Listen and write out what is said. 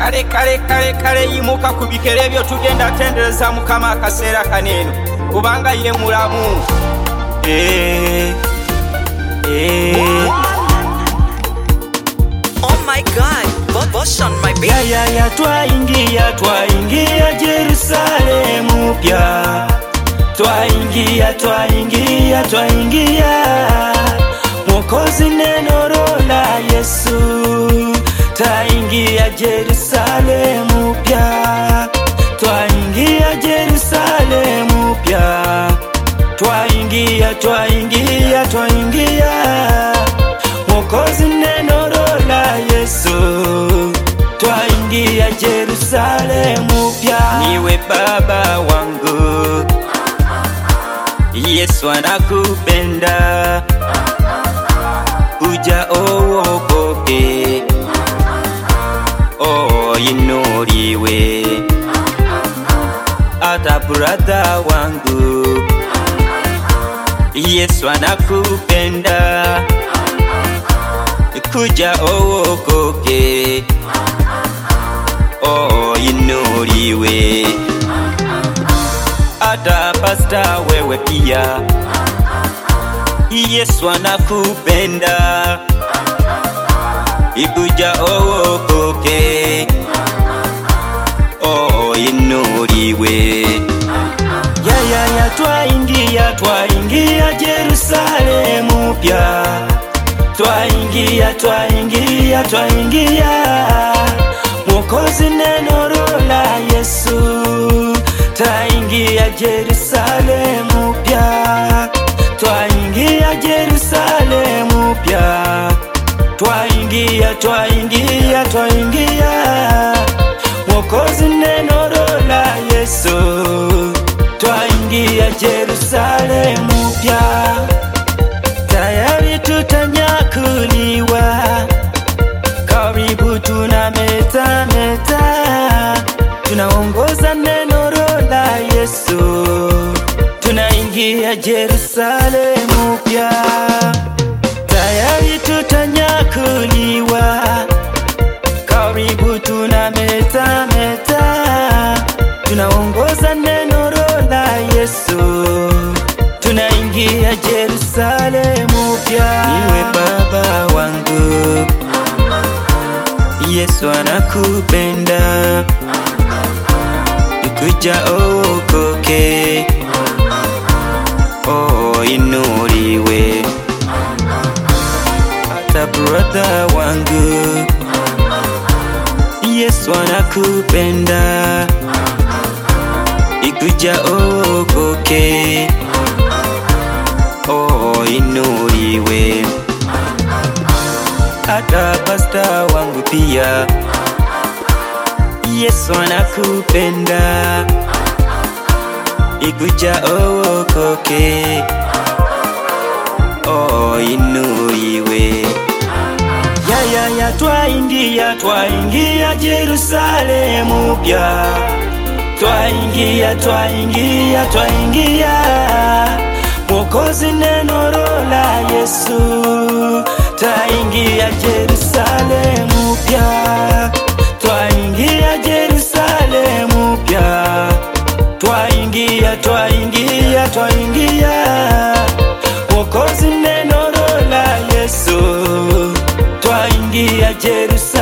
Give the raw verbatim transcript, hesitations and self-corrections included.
kale kale kale kale yimuka kubikere byo tugenda tendereza mukama akaseera kaneno kubanga ye mulamu. Eh eh Oh my God, Boss on my baby. ya ya ya twaingia twaingia Jerusalemu pya, twaingia twaingia twaingia Mwokozi neno la Yesu, twaingia Jerusalemu pya, twaingia Jerusalemu pya, twaingia twaingia twaingia Mwokozi neno la Yesu, twaingia Jerusalemu pya. Niwe baba wangu, Yesu anakupenda, kuja uokoke, oh inuliwe. Ata brother wangu, Yesu anakupenda, kuja uokoke, oh inuliwe. Ata pastor wewe pia, Yesu anakupenda, ikuja uokoke, oh inuliwe. Ya ya ya twaingia twaingia Jerusalemu pya, twaingia twaingia twaingia Mwokozi neno la Yesu, twaingia Jerusalemu pya, twaingia Jerusalemu pya, twaingia twaingia twaingia Mwokozi neno la Yesu, twaingia Jerusalemu pya. Tayari tutanyakuliwa, karibu tunameta meta, tunaongoza neno la Yesu, tunaingia Jerusalemu pya. Tayari tutanyakuliwa, karibu tunameta meta, tunaongoza neno la Yesu, tunaingia Jerusalemu pya. Niwe baba wangu, Yesu anakupenda, kuja uokoke, oh inuliwe. Ata brother wangu, Yesu anakupenda, ikuja uokoke, oh inuliwe. Ata pastor wangu pia, Yesu anakupenda, ikuja uokoke, oh inuliwe. Ya ya ya twaingia twaingia Jerusalemu pya, twaingia twaingia twaingia Mwokozi neno la Yesu, twaingia Jerusalemu pya, twaingia Jerusalemu pya, twaingia twaingia twaingia Mwokozi neno la Yesu, twaingia Jerusalemu.